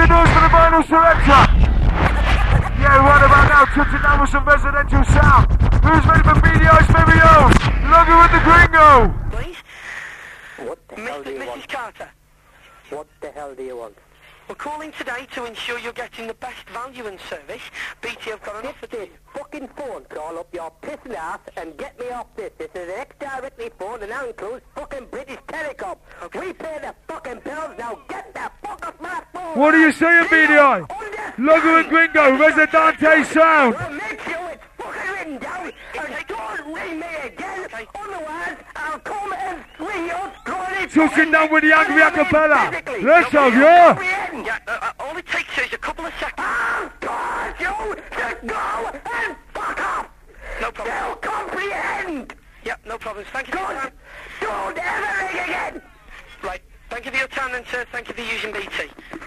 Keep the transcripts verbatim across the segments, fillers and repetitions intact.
the noise for the vinyl selector? Yeah, right about now, touching down with some residential sound. Who's ready for B D I Stereos? Lugger with the Gringo. Please? What the hell do you Missus want? Carter. What the hell do you want? We're calling today to ensure you're getting the best value and service. B T have got an offer Get to this you. fucking phone call up your pissing ass and get me off this. This is an ex-directory phone and now includes fucking British Telecom. Okay. We pay the fucking bills, now get the fuck off my phone! What are you saying, B D I? Lugger and Gringo, Residente sound. Well, make sure it's fucking written down and don't ring me again, Okay. otherwise I'll come and swing your scrawny Touching down with the angry acapella. physically. Let's have You ya. comprehend? Yeah, uh, uh, all it takes is a couple of seconds. I've got you to go and fuck off! No problem. You comprehend? Yeah, no problems. Thank you for your Don't, time. don't ever ring again! Right. Thank you for your time then, sir. Thank you for using B T.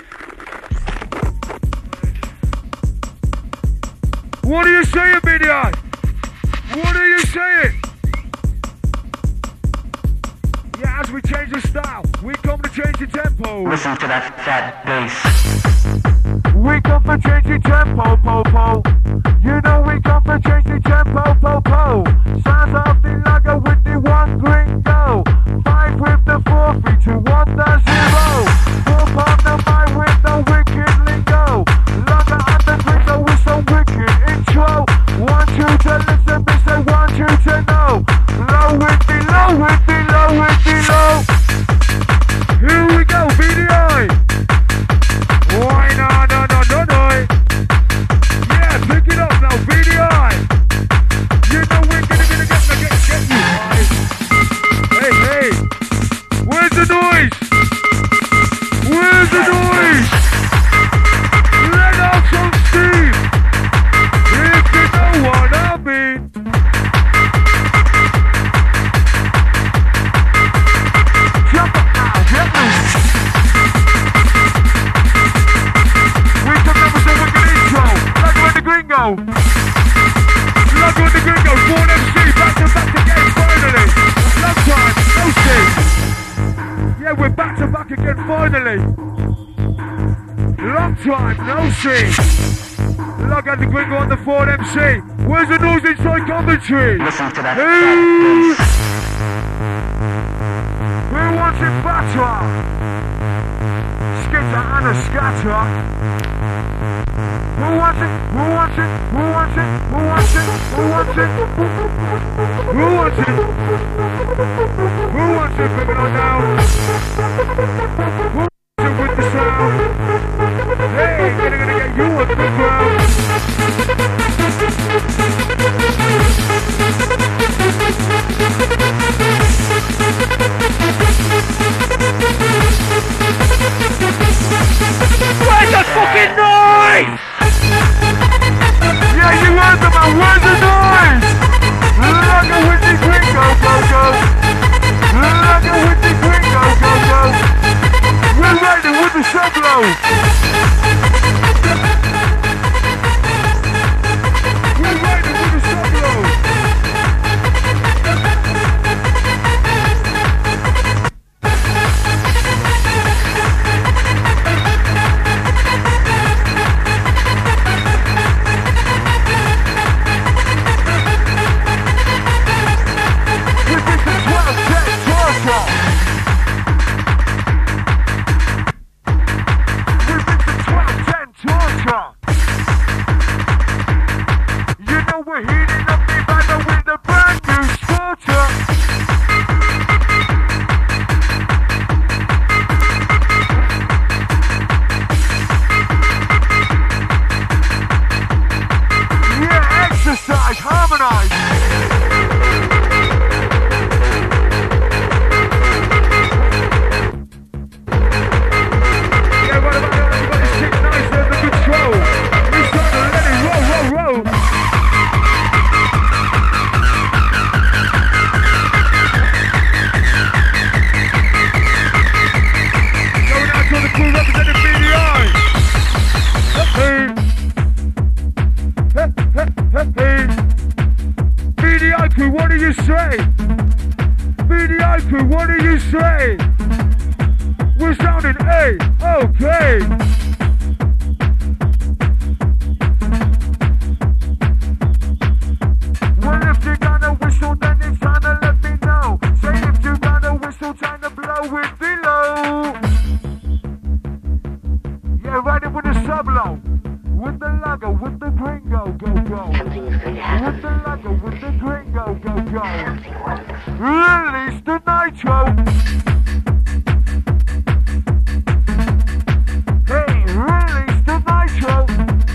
What are you saying, B D I? What are you saying? Yeah, as we change the style, we come to change the tempo. Listen to that sad bass. We come for changing tempo, po po. You know we come for changing tempo, po po. Sounds of the lugger with the one Gringo. Five with the four, three, two, one, the zero. Four on the mic with the wicked lingo. Lugger and the Gringo with some wicked intro. Want you to listen, me say want you to know. Low with the low with the low with the low. Here we go, B D I. Why no no no no no? Yeah, pick it up now, B D I. You know we're gonna gonna get get get you guys. Hey hey, where's the noise? Where's the noise? Let out some steam. If you know what I mean. Jump up now, get loose. We took up with a wicked intro. Lugger with the Gringo. Lugger with the Gringo. Born M C. Back to back again finally. Long time. No see. Yeah, we're back to back again finally. Long time. No see. Lugger and the Gringo on the Ford M C. Where's the noise inside commentary? Listen to that Who? sad bass. Who wants it better? Skitter and a scatter. Who wants it? Who wants it? Who wants it? Who wants it? Who wants it? Who wants it? Who wants it? Bring it on down. Who wants it with the sound? Hey, gonna gonna get you on the ground. Where's the fucking noise? Yeah, you heard them, man. Where's the noise? Lugger with the Gringo, go, go. Lugger with the Gringo, go, go. We're ready with the sub-low. We're ready with the sub-low. What do you say? We're sounding A, okay. nitro. Release the nitro. Hey, release the nitro.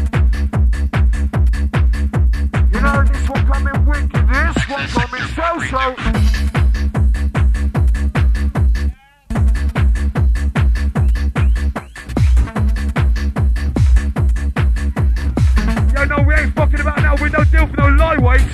You know this one coming wicked, this one coming so-so. Yo, no, we ain't fucking about now. We don't deal for no lightweights.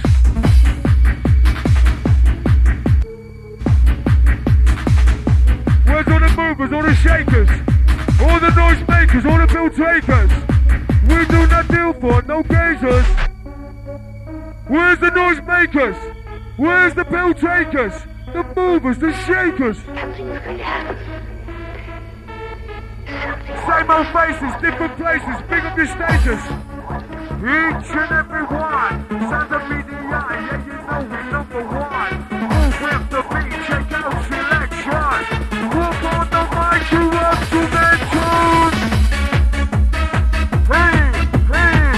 Where's all the movers, all the shakers, all the noise makers, all the bill takers? We do not deal for no gazers. Where's the noise makers? Where's the bill takers? The movers, the shakers. Something's going to happen. Same old faces, different places, big up your status. Each and every one, sounds of B D I, yeah, you know we number one. Move with the beat, check out selection. Walk on the mic, you up to that tune. Hey, hey.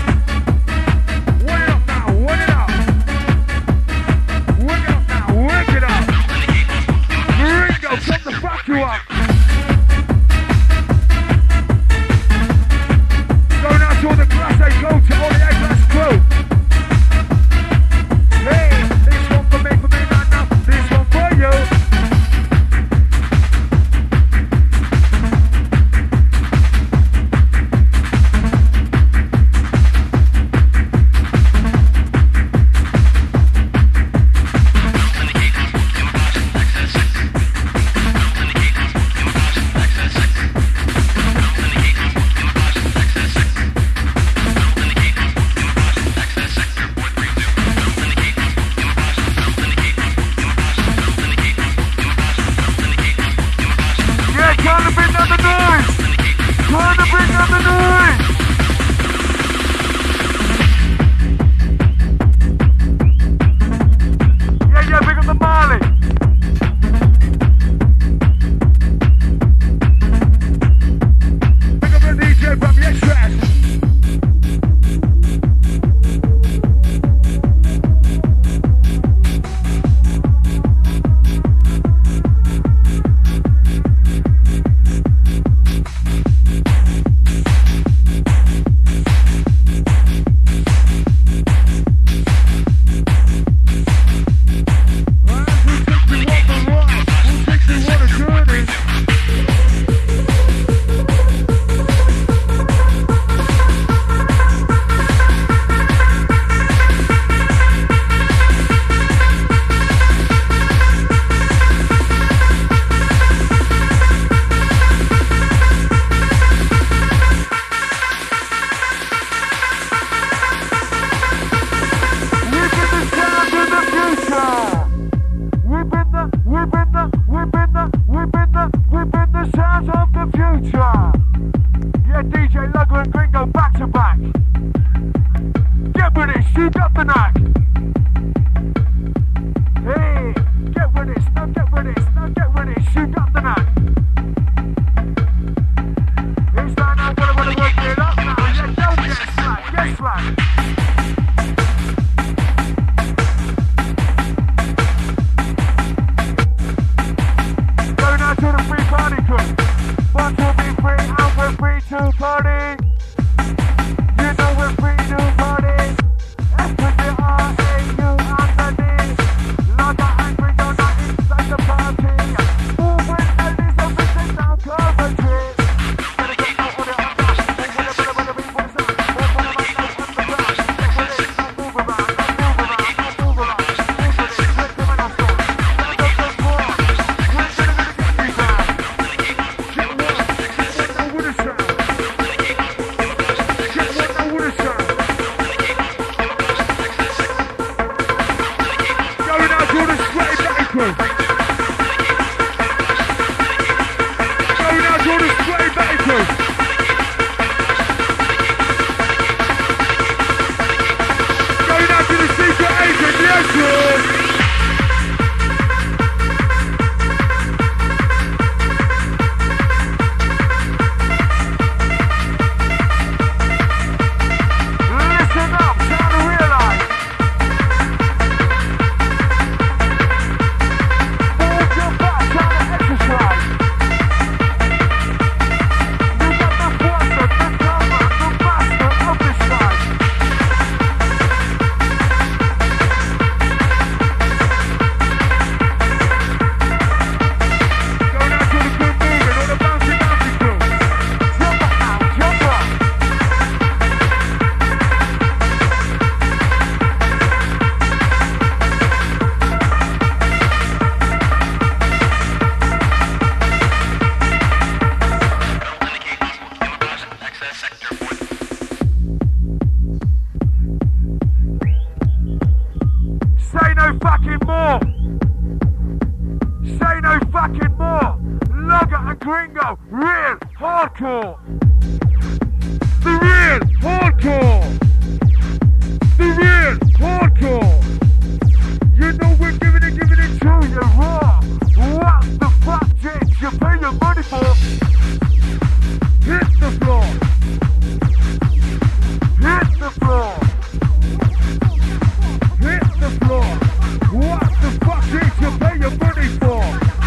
Wake up now, wake it up. Wake it up now, wake it up. Ringo, come to fuck you up. Going out to all the Class A crew, to all the A-Class crew. Hey, this one for me, for me, not now. This one for you. no fucking more. Say no fucking more. Logger and Gringo, real hardcore. The real hardcore. The real hardcore. You know we're giving it, giving it to you raw. What the fuck did you pay your money for? Hit the floor. Hit the floor. Hit the floor. What the fuck did you pay your money for?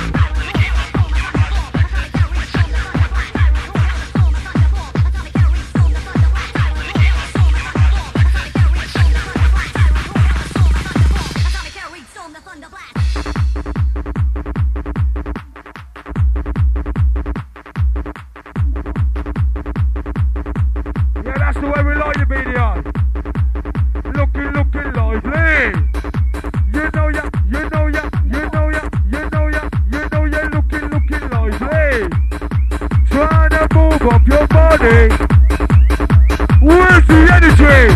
Yeah, that's the way we like you, B D I. Looking, looking lively. You know ya, you know ya, you know ya, you know ya, you know ya, looking, looking lively. Trying to move up your body. Where's the energy?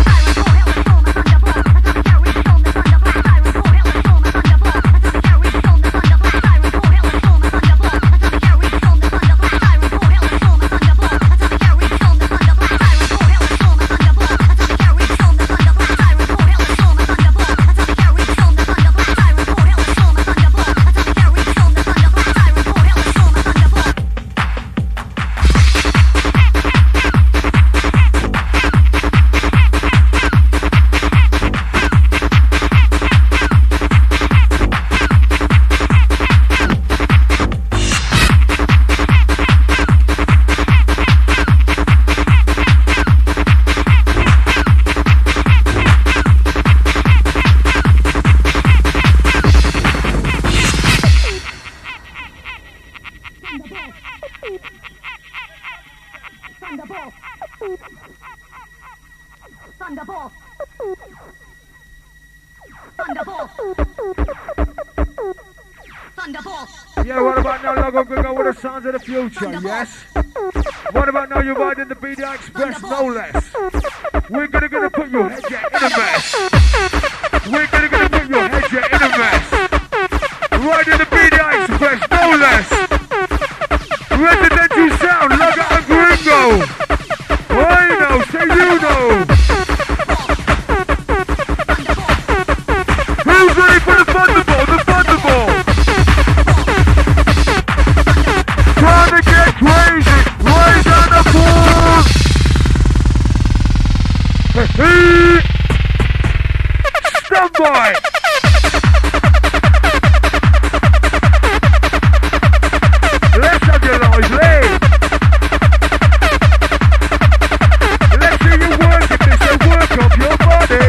Yeah, what about now, Logo Gringo with the sounds of the future, yes? What about now, you're riding the B D I Express, no less? We're gonna, gonna put your head yeah, in a mess. We're gonna, gonna put your head yeah, in a mess. Riding the B D I Express, no less. Residential sound, Logo and Gringo. I know, say you know. Who's ready for the Thunderball, the Thunderball? Trying to get crazy, raise on the board. Stand by. Let's have your lively. Let's see you work it, this will work up your body.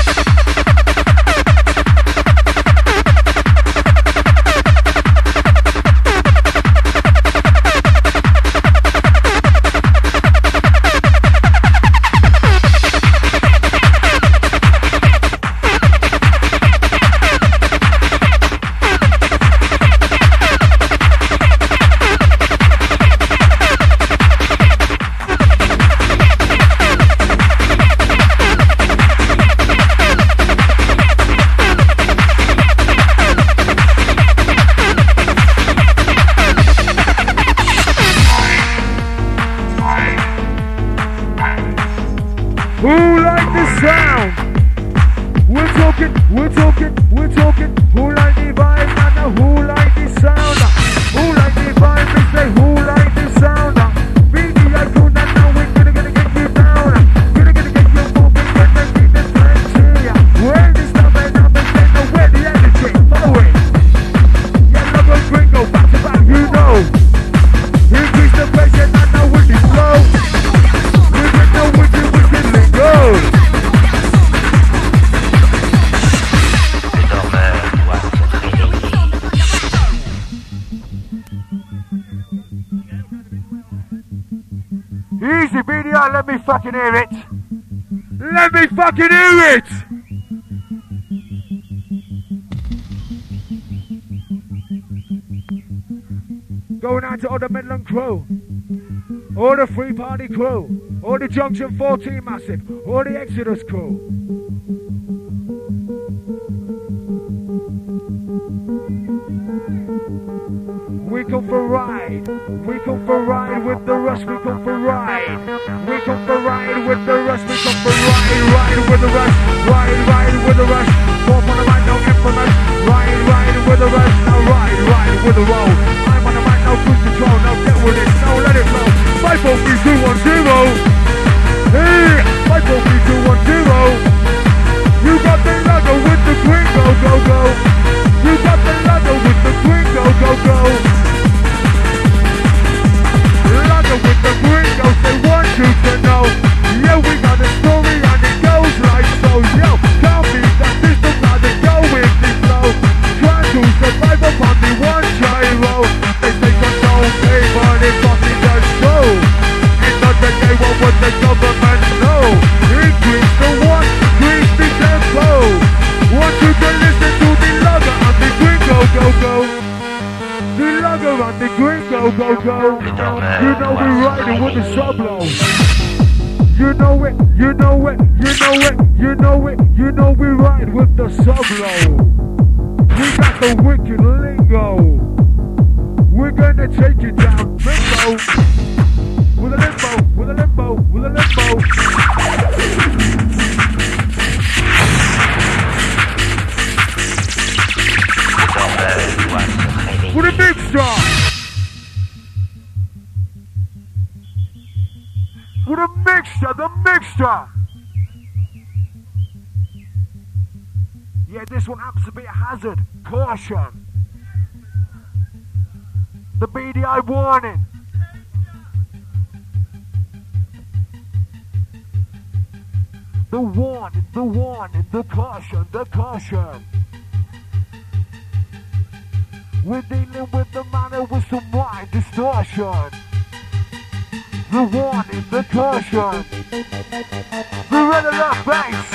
Easy, B D I, let me fucking hear it. Let me fucking hear it. Going out to all the Midland crew, all the Free Party crew, all the Junction fourteen Massive, all the Exodus crew. come for ride. We come for ride with the rush, we come for ride. We come for ride with the rush, we come for ride. Ride with the rush, ride, ride with the rush. Four on the mic, no infamous. Ride, ride with the rush, now ride, ride with the roll. I'm on the mic, no cruise control, now get with it, now let it go. five four three two one zero. Hey, five four three two one zero. You got the logo with the green, go, go, go. You got the logo with the green, go, go, go. Logo with the green, go, they want you to know. Yeah, we got a story and it goes like so. Yo, tell me that system how to go with this flow. Trying to survive upon the one gyro. They say control, pay, but it's fucking the show. It's not the day what would the government know. Increase the one, increase the tempo. Want you to listen to the logo on the green, go, go, go. The logo on the green, go, go, go. You know we're riding with the sub-low. You know it, you know it, you know it, you know it, you know we ride with the sub-low. We got the wicked lingo. We're gonna take it down limbo. With a limbo, with a limbo, with a limbo. With a mixture. With a mixture, the mixture. Yeah, this one happens to be a hazard. Caution. The B D I warning. The warning, the warning, the caution, the caution. We're dealing with the manner with some wide distortion. The warning, the caution. The red alert bass.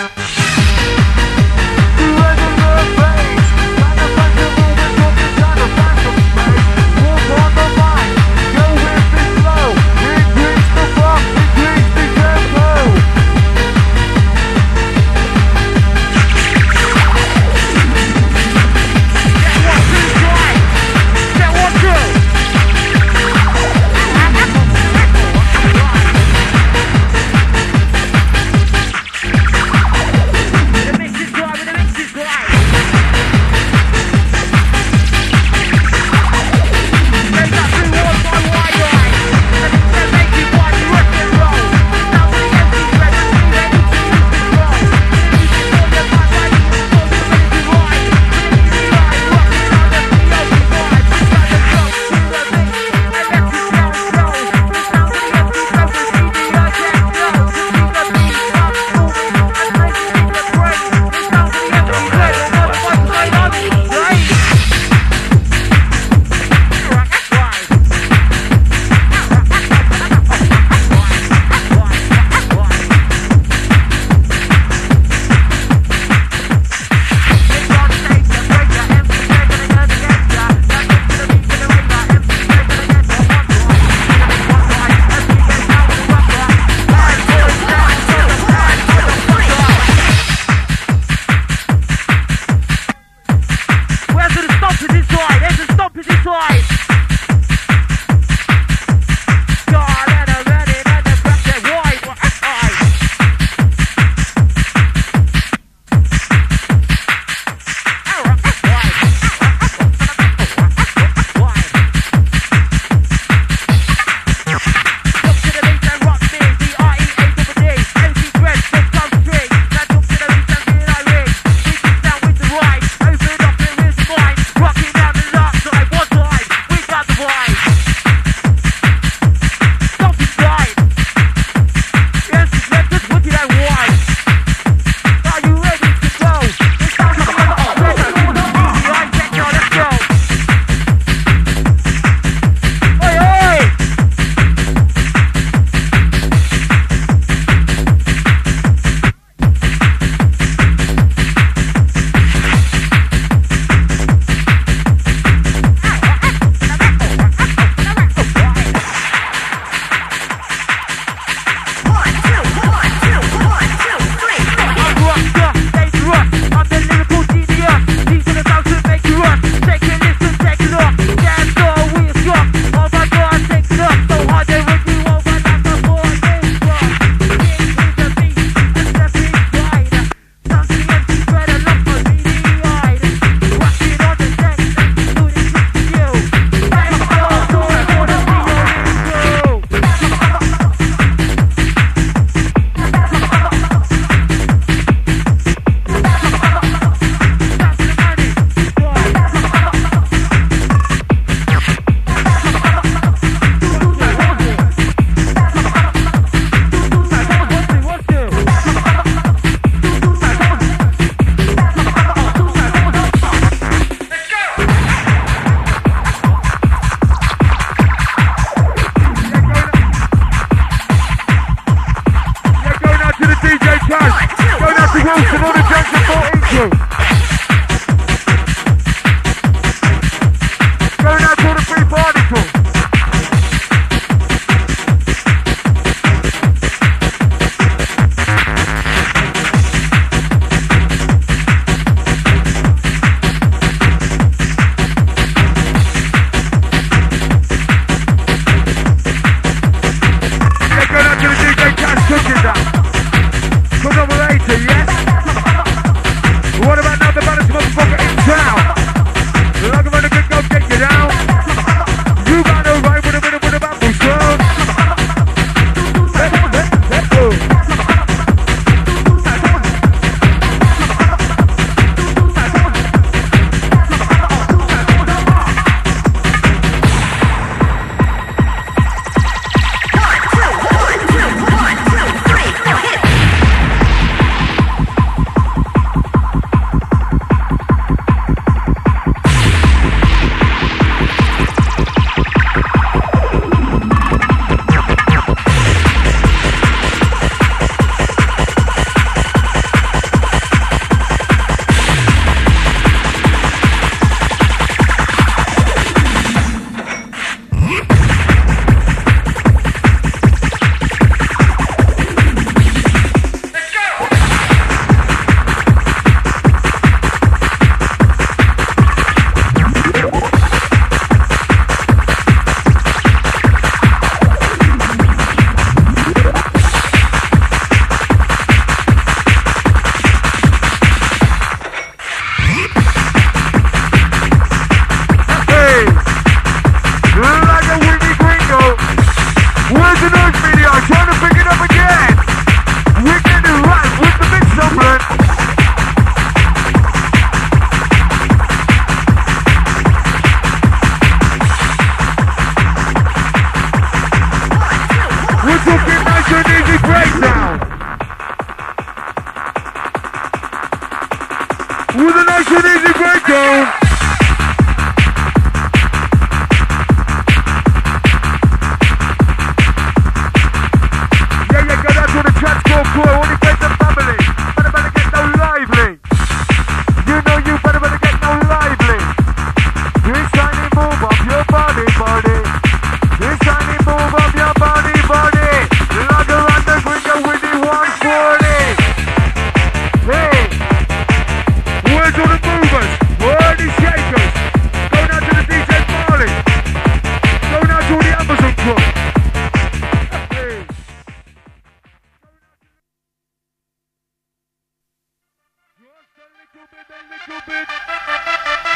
The red alert bass. Manufacture moving from the kind of phantom space. Walk on the mic, go with the flow. Increase the box, increase the tempo. Get one, two, try. Get one, two.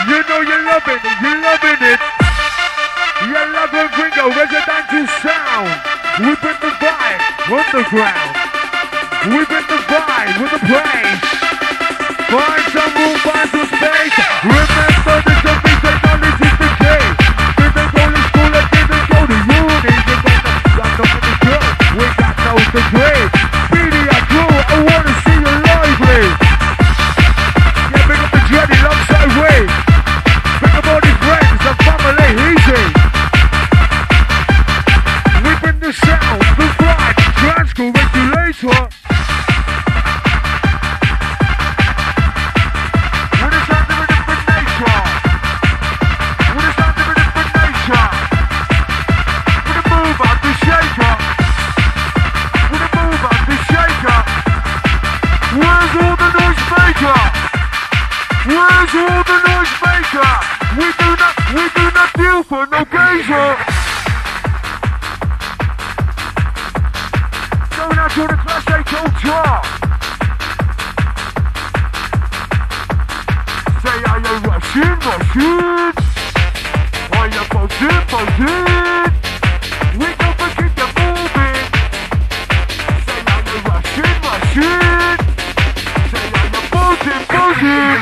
You know you're loving it, you're loving it. You're loving Gringo, residential sound. We bring the vibe underground. We bring the vibe with the praise. Find some room, find some space. Remember the jumping technology is the key. Didn't go to school, I didn't go to uni. You got no, got no in the club. We got no degree. B D I crew, I wanna see you lively. Yeah, big up the dready, love side way. Big up all these friends and family, easy. We bring the sound, the vibe, Transco regulator. Where's all the noise maker? We do not, we do not deal for no gazer. Going out to the Class A culture. Say, are you rushing, rushing? Are you buzzing, buzzing? We don't keep you moving. Say, are you rushing, rushing? Say, are you buzzing, buzzing?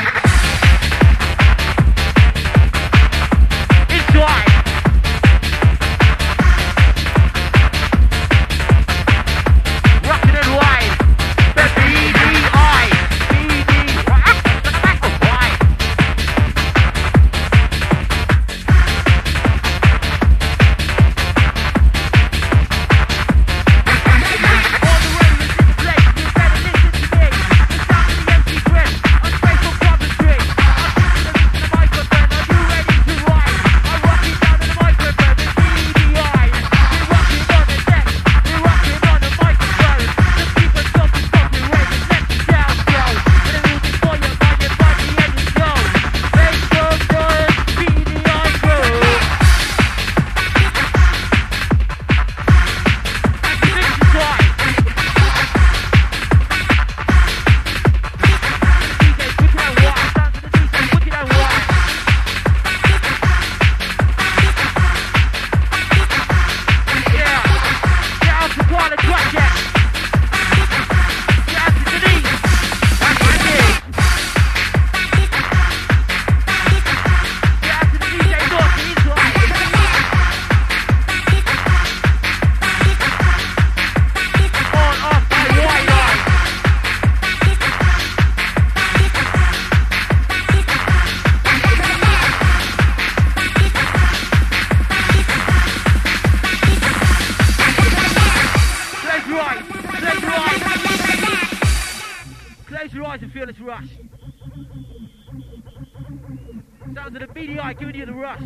Sounds of the B D I giving you the rush.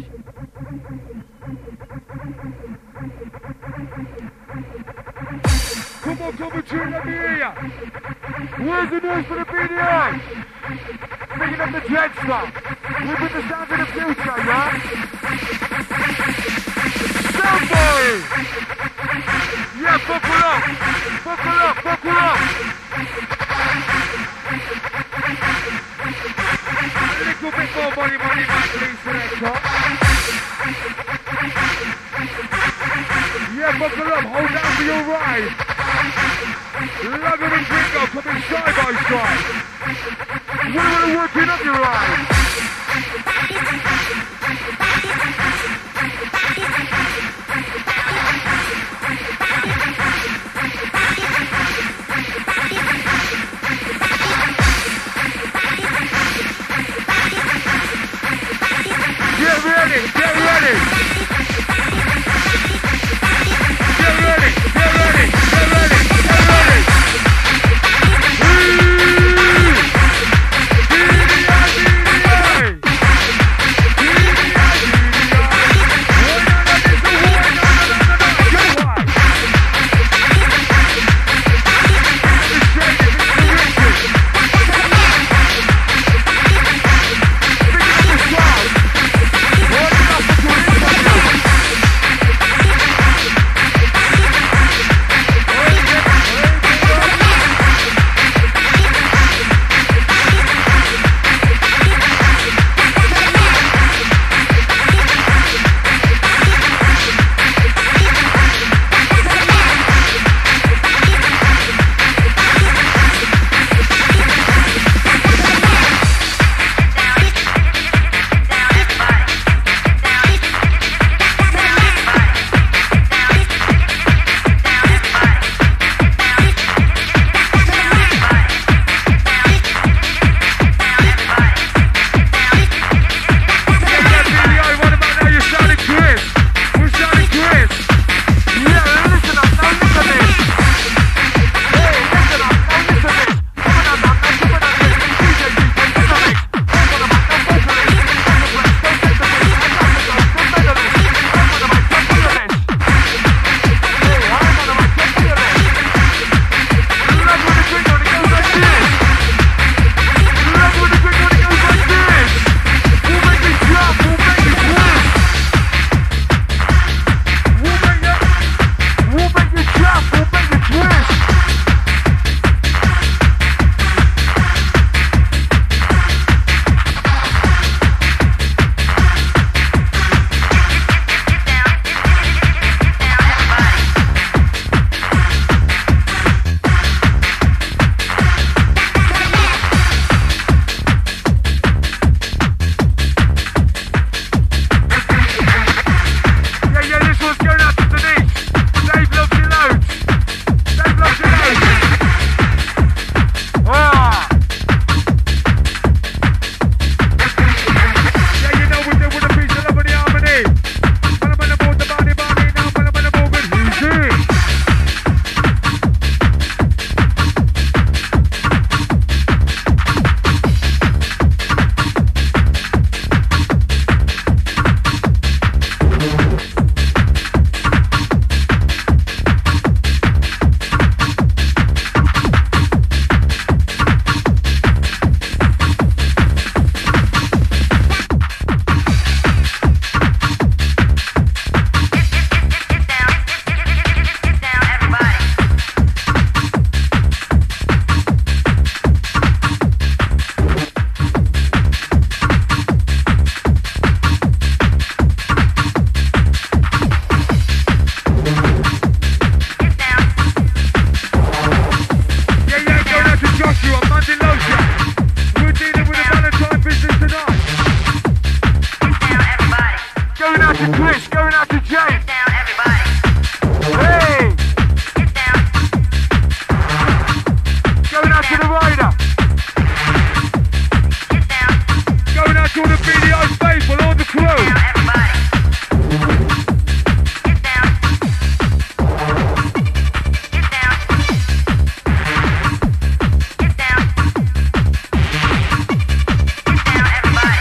Come on, come on, tune, let me hear ya. Where's the noise for the B D I? Picking up the dread stuff. We put the sound of the future, yeah? Soundboy! Yeah, buckle up! Buckle up, buckle up! A little bit more money, money, money, please, selector. Yeah, buckle up, hold down for your ride. Lugger and Gringo coming side by side. We want to work it up your ride. Get ready, get ready. Get ready, get ready, get ready, get ready. What to Chris, going out to James. Down, everybody. Hey! Get down. Going out to the rider. Get down. Going out to all the B D O faithful, all the crew. Down, everybody. Get down. Get down. Get down. Get down, everybody.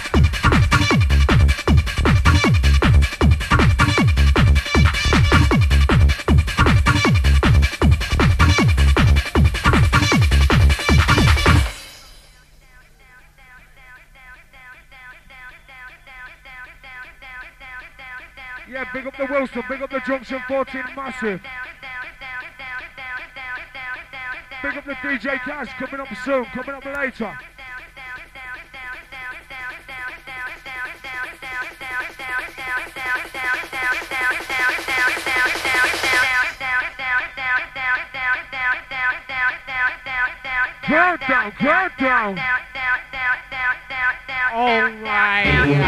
Yeah, big up the Wilson, big up the Junction fourteen massive. Big up the D J Cash, coming up soon, coming up later. Crowd down, crowd down. All right.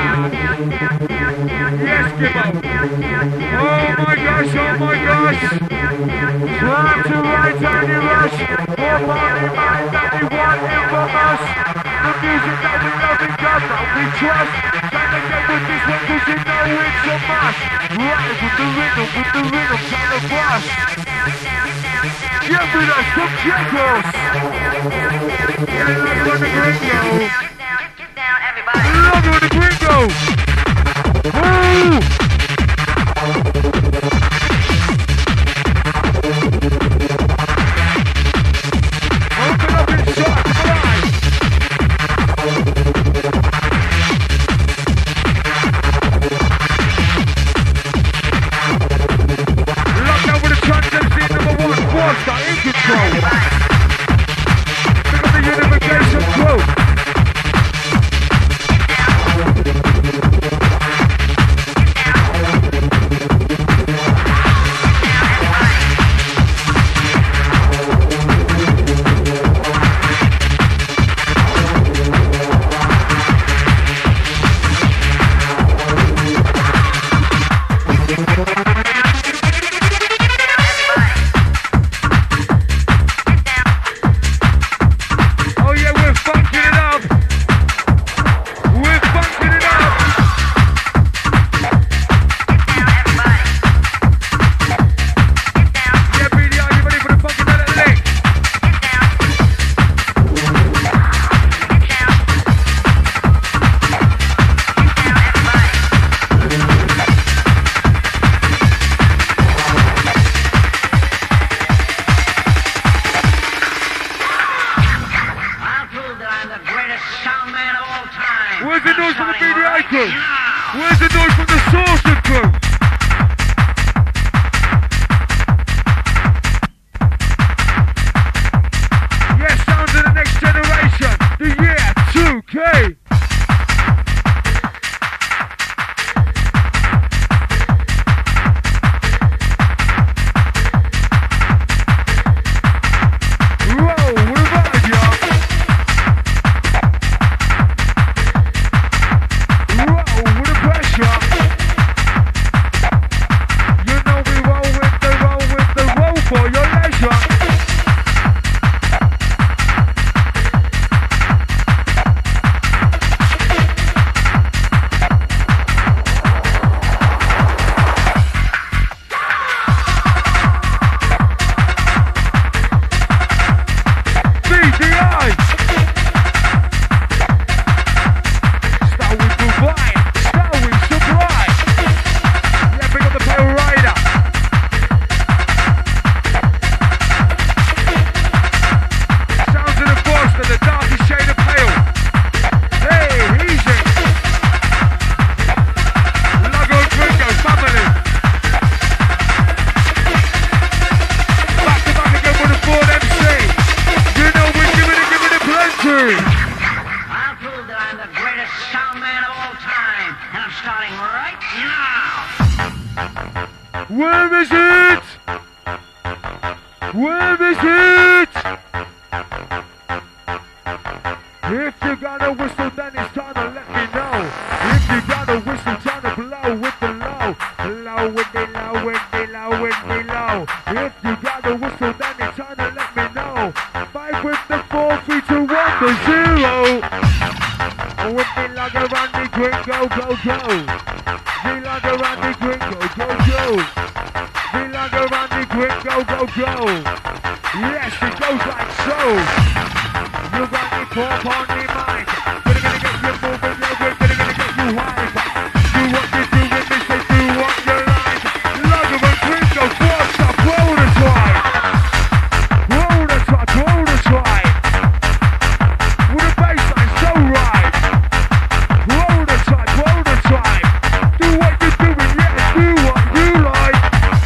Yes, Gibbo. Oh my gosh, oh my gosh. Time to right on your rush. More party mind that we want in from us. The music that we love and God that we trust. Trying to get with this one cause you know it's a must. Right with the rhythm, with the rhythm, trying to bust. Get with us, some checkers. Get another on the gringo. Love on the gringo. Woo! Open up inside, fly! Lockdown with the transcendent number one, four-star in control. Pick up the unification crew. Where is it? Where is it? If you got a whistle, then it's time to let me know. If you got a whistle, time to flow with the low. Low with the low, with the low, with the low. If you got a whistle, then it's time to let me know. Five with the four, three, two, one, the zero. With the lug around the green, go, go, go. The lug around the green, go, go, go. The lug around the green, go, go, go. Yes, it goes like so. You got the pop on the mind. We're gonna get you moving, yeah, we're gonna, gonna get you high. Do what you do with me, say do what you like. Lug around green, go, force up, roll the try. Roll the try, roll the try. With the baseline so right. Roll the try, roll the try. Do what you're doing, yeah, do what you like.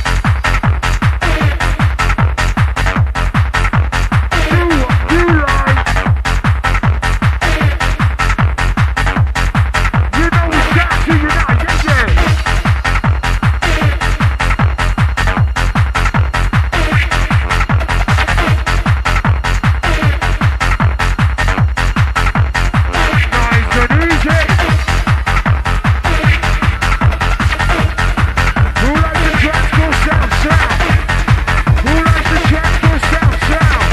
Do what you like. You know it's got to you now, yeah, yeah. Nice and easy. Who likes the transport sound sound? Who likes the transport sound sound?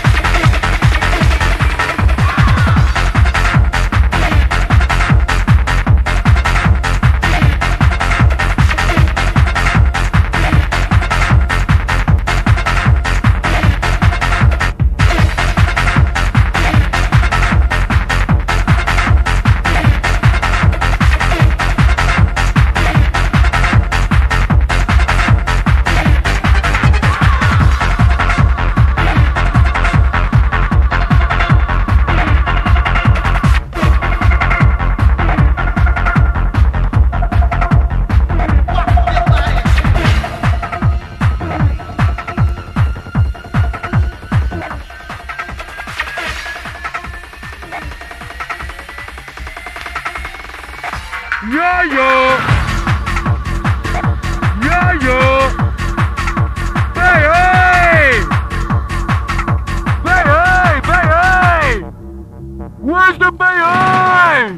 Yeah, yeah. Yeah, yeah. Hey, hey. Hey, hey, hey, hey. Where's the bay, hey?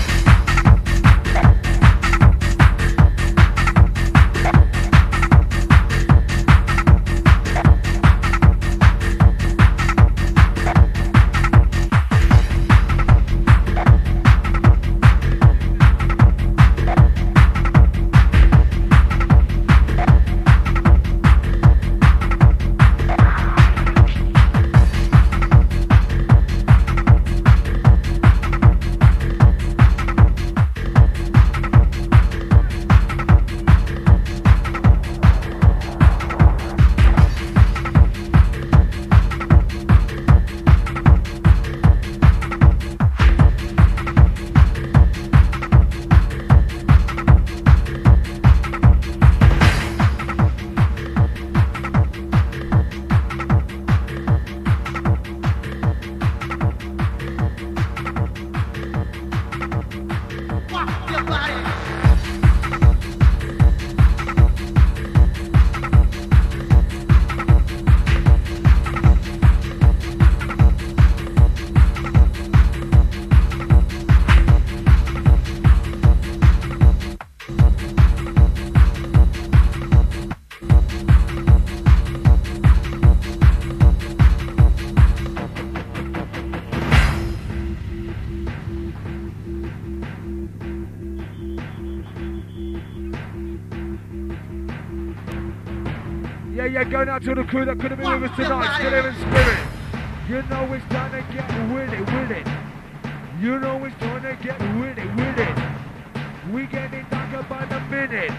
Yeah, yeah, going out to the crew that could have been with us tonight, still here in spirit. You know it's time to get with it, with it. You know it's time to get with it, with it. We getting darker by the minute.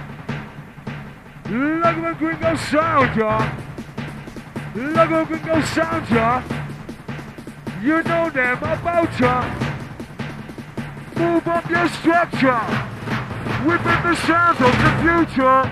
Look at the Gringo sound, y'all. Look at the Gringo sound, y'all. You know them about ya. Move up your structure. Whipping the sounds of the future.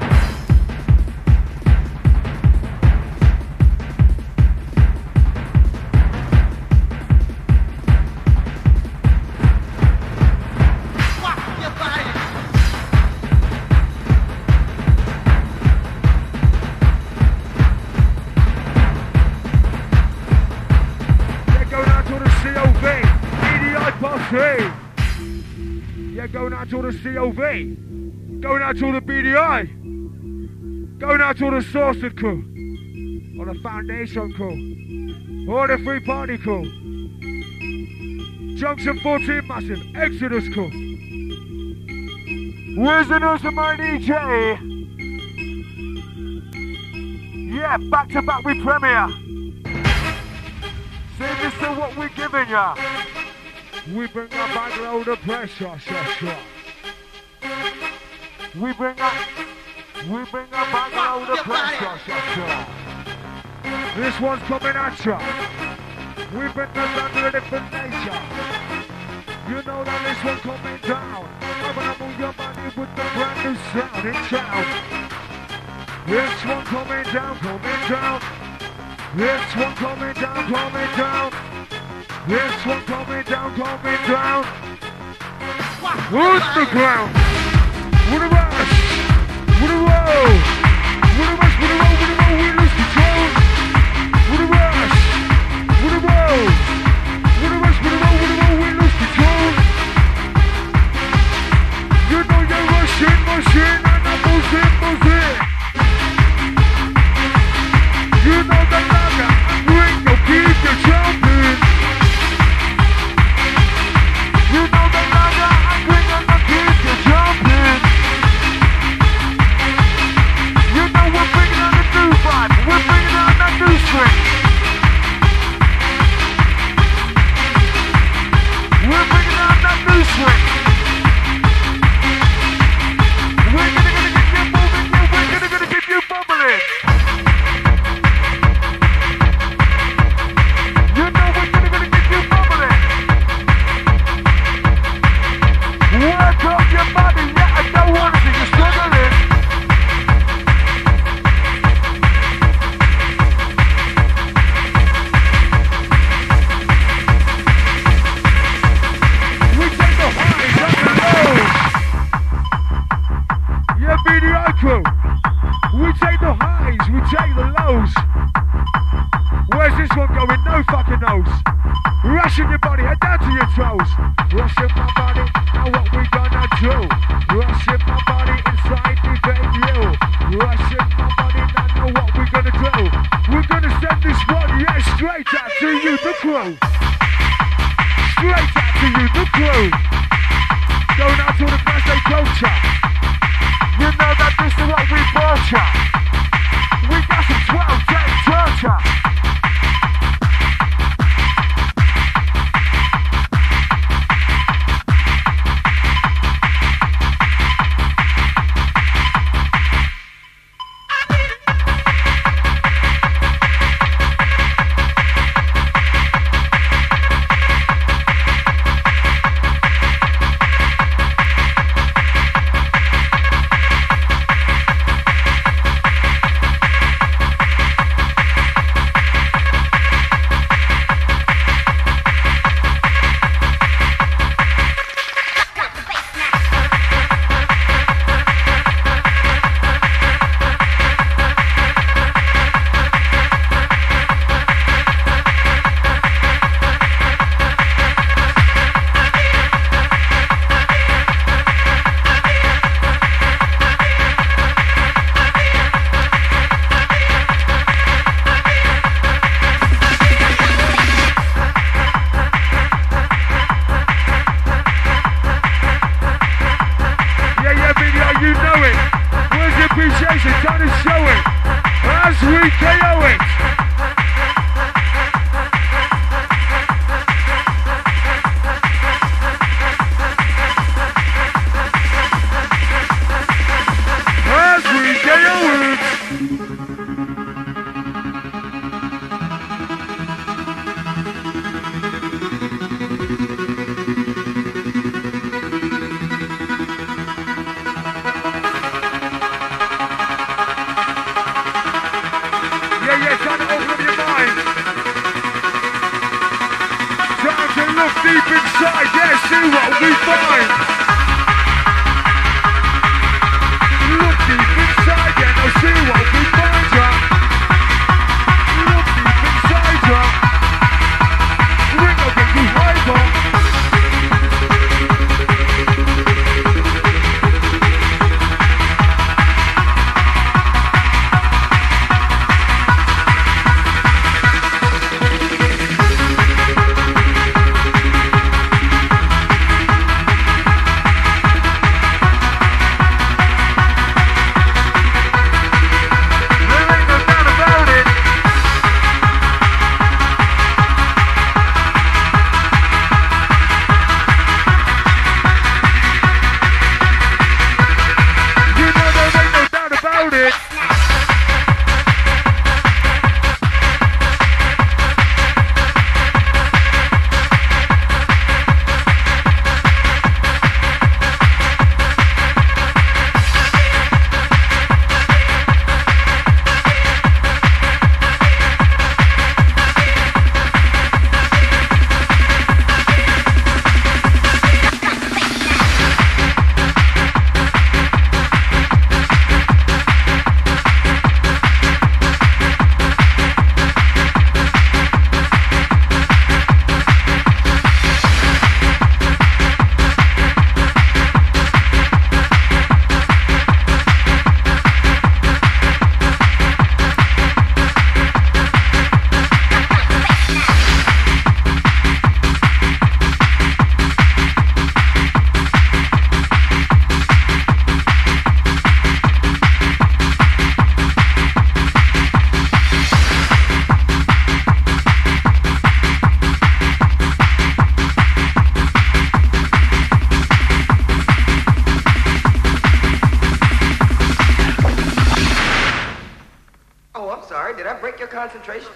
Yeah, going out to the the C O V. Going out to all the B D I. Going out to all the Sorcered crew. All the Foundation crew. All the Free Party crew. Junction fourteen massive. Exodus crew. Where's the nurse of my D J? Yeah, back to back with Premier. See, this is what we're giving ya. We bring a bag load of pressure, sure, sure. We bring a, we bring a bag load of pressure, sure, sure. This one's coming at ya. We bring us under a different nature. You know that this one coming down. I'm gonna move your body with the brand new sound in town. This one coming down, coming down. This one coming down, coming down. This one coming down, coming down. Who's the ground? With a rush, with a roll, with a rush, with a roll, with a roll, we lose control. With a rush, with a roll, with a rush, with a roll, with a roll, we lose control. You know you're rushing, rushing, and I'm moving, moving. You know the lager, bring your keep your jumping. You know the lager, I'm bringing the keep your jumping. You know we're bringing on the new vibe, we're bringing on that new swing. We're bringing on that new swing. We're gonna, gonna get you moving, yeah, we're gonna, gonna get you bubbling. You know we're gonna, gonna get you bubbling. Work up your body, yeah, I don't wanna see you struggling. We take the highs and the lows. Yeah, B D I crew. We take the highs, we take the lows. Where's this one going? No fucking knows. Rushing your body, head down to your toes. Rushing my body, now what we gonna do? Rushing my body inside the venue. Rushing my body, now know what we gonna do? We're gonna send this one, yeah, straight out to you, the crew. Straight out to you, the crew. Going out to the birthday culture. You know that this is what we bought ya. We got some twelve day torture. I break your concentration?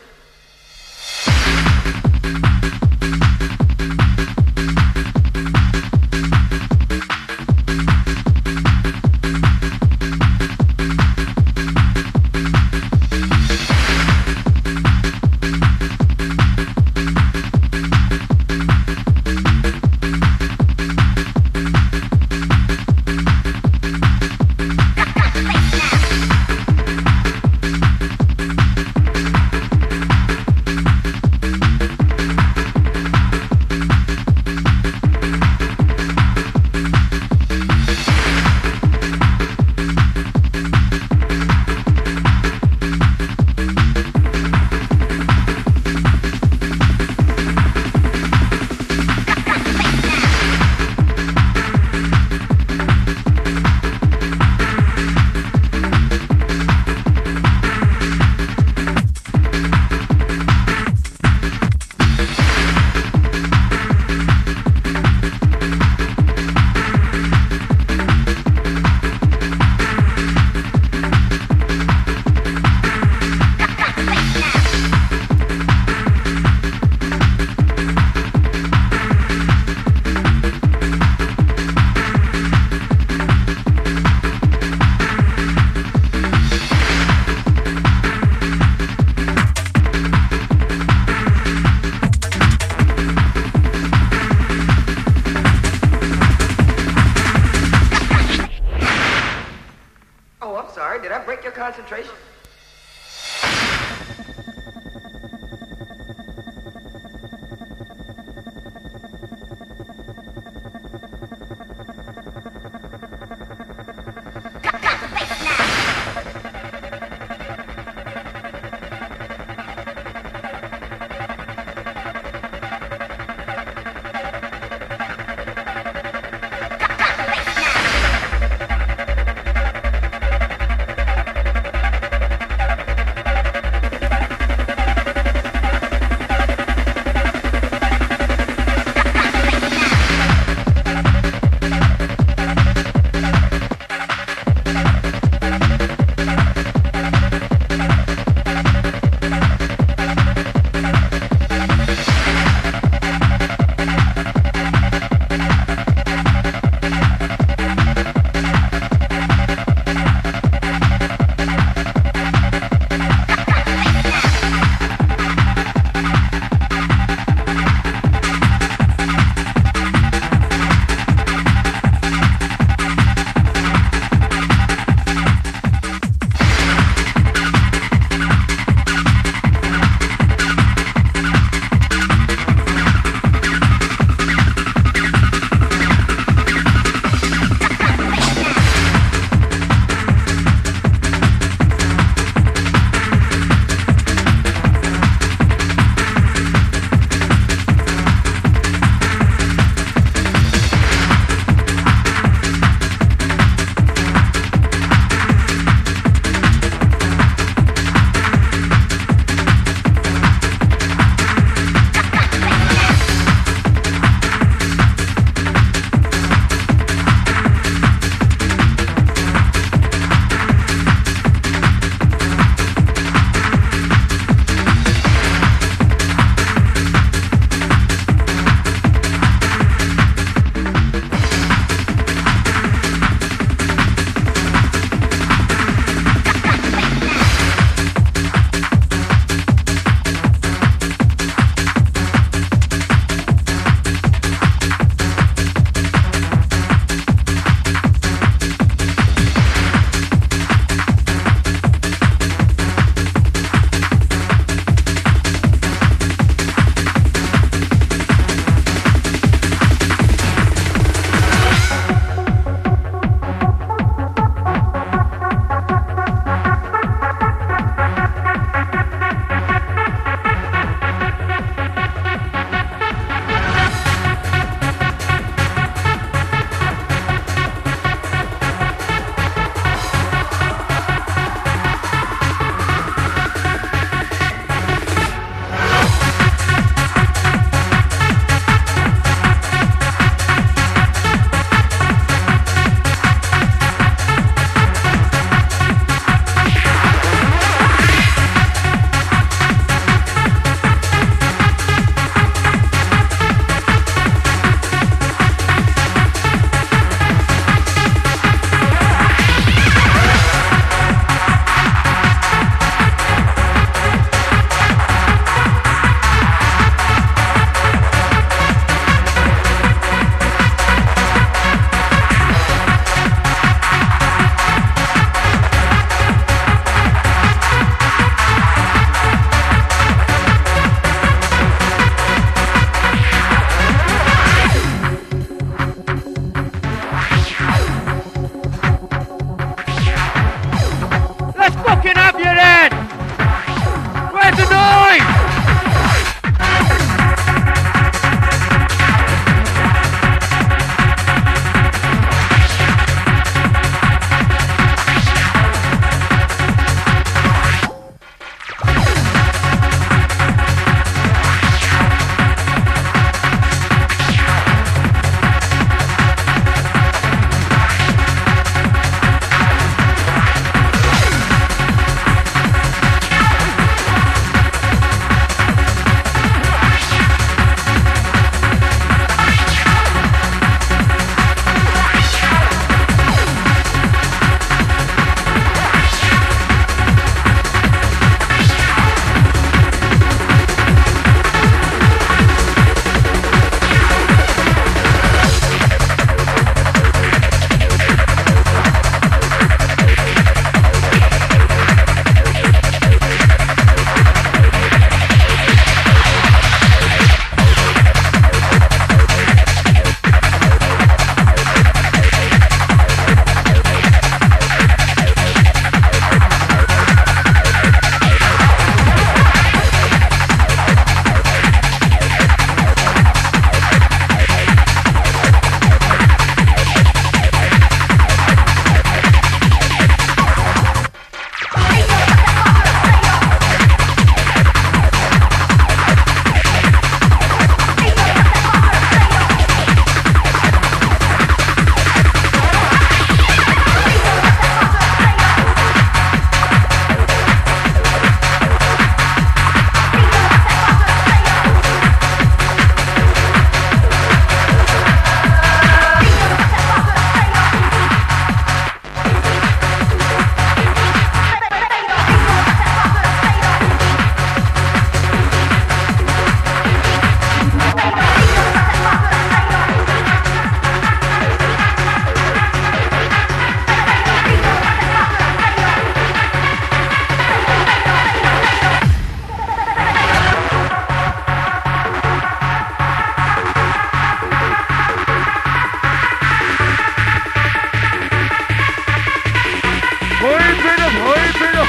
Concentration.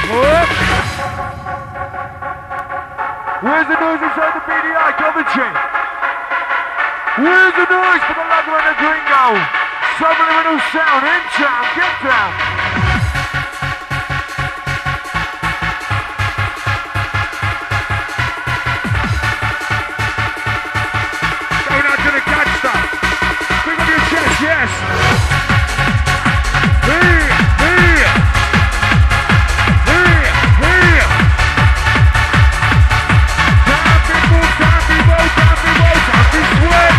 What? Where's the noise inside the B D I Coventry? Where's the noise for the Lugger and the Gringo? Subliminal sound, in town, get down. Going out to the gangster. Bring up your chest, yes. Here, here. Here, here. Time people, time people, time people, time to sweat.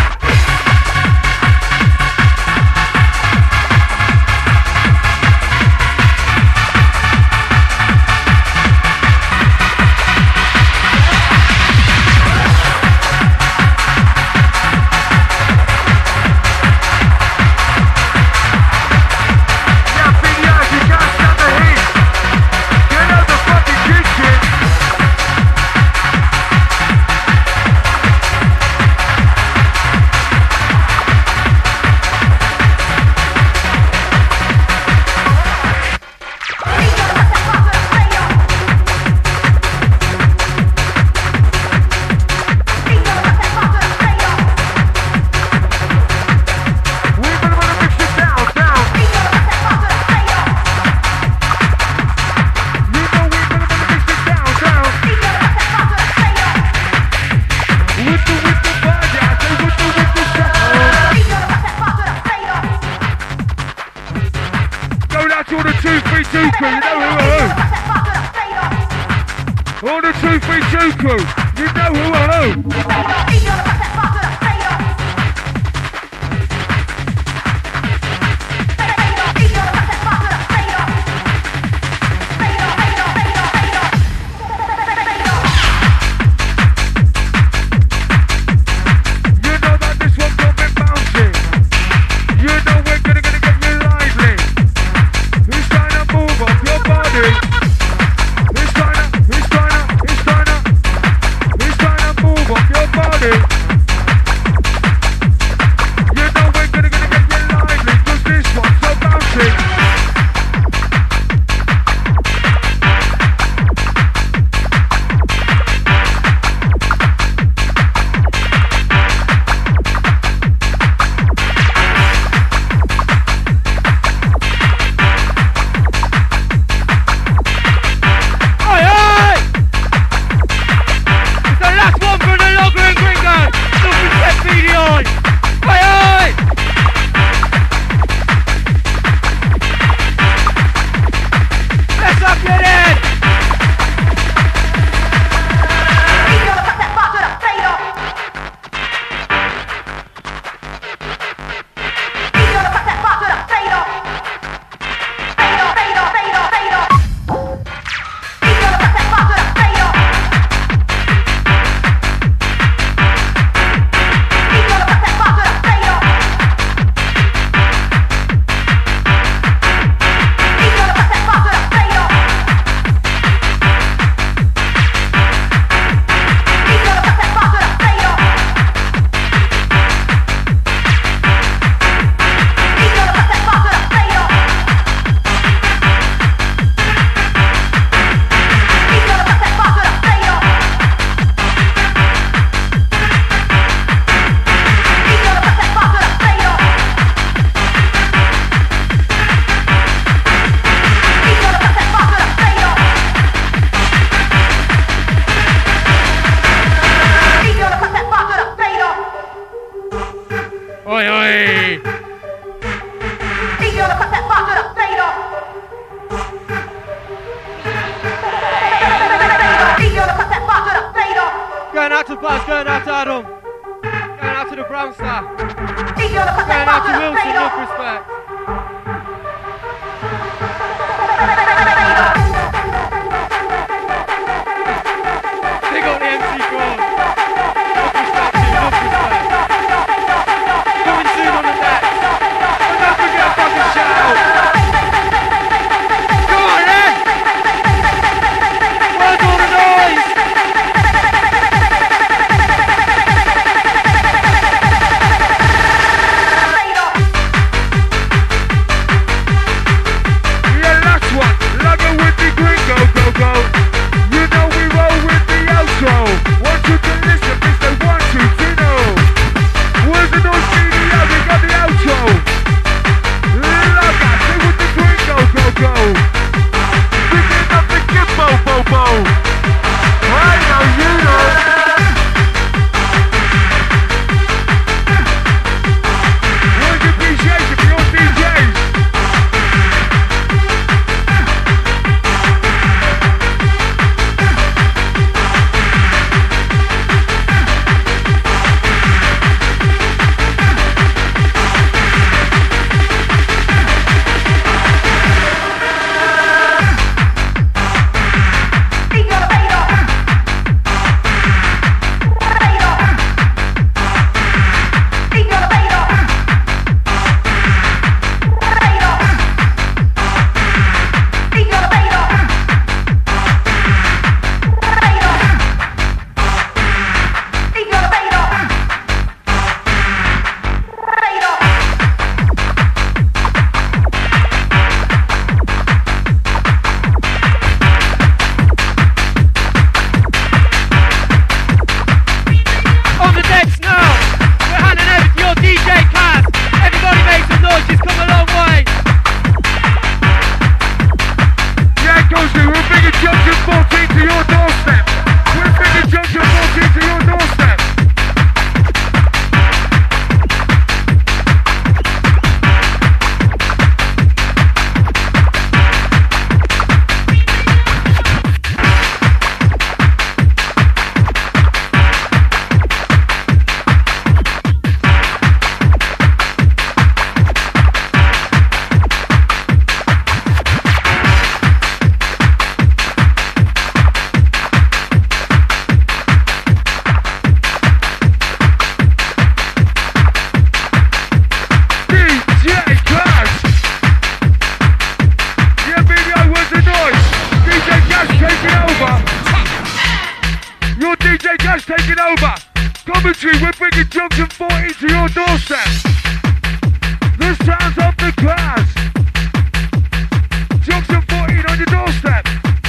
Coventry, we're bringing Junction fourteen to your doorstep. The sounds of the class. Junction fourteen on your doorstep.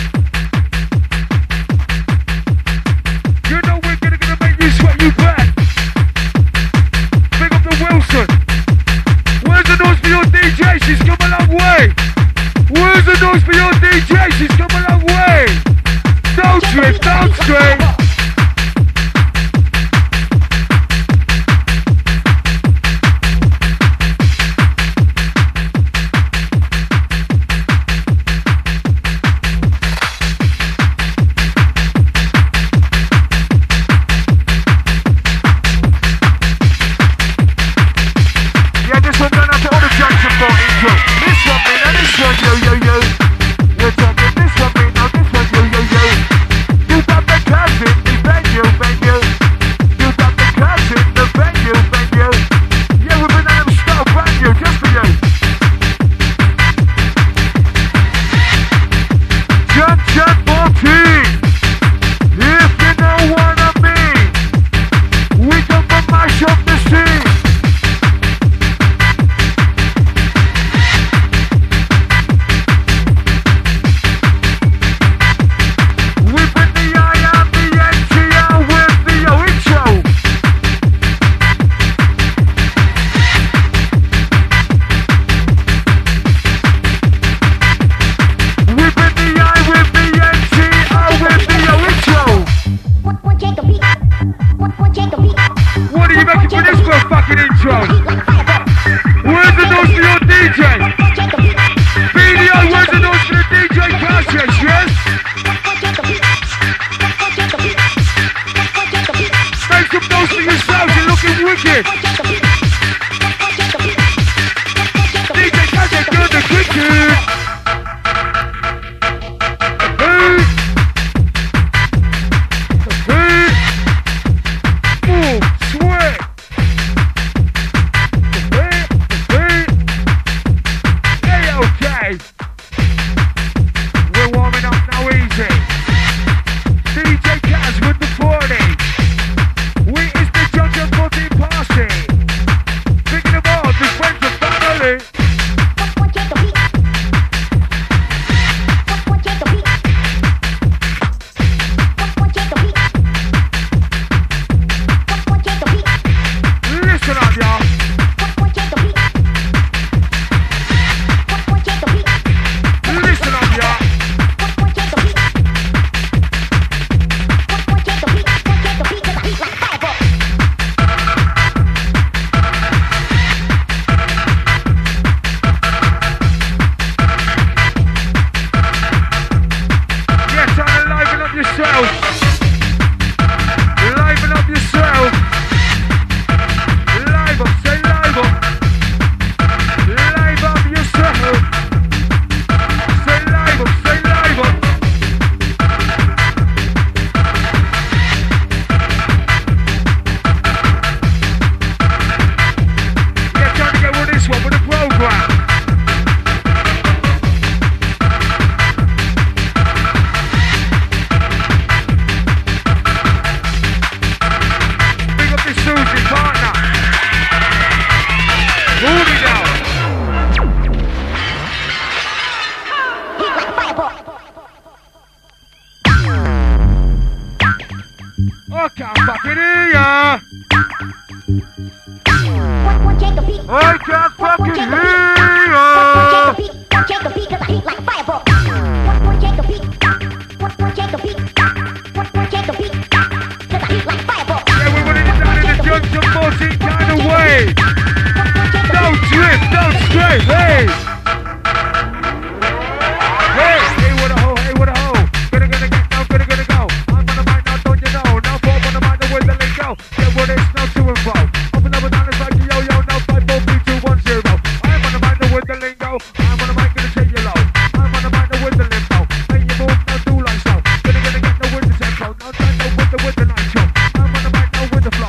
You know we're gonna, gonna make you sweat you back. Big up the Wilson. Where's the noise for your D J? She's come a long way. Where's the noise for your D J? She's come a long way. Don't drift, don't stray.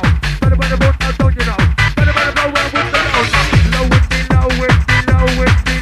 With the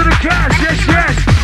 the cash, yes, yes.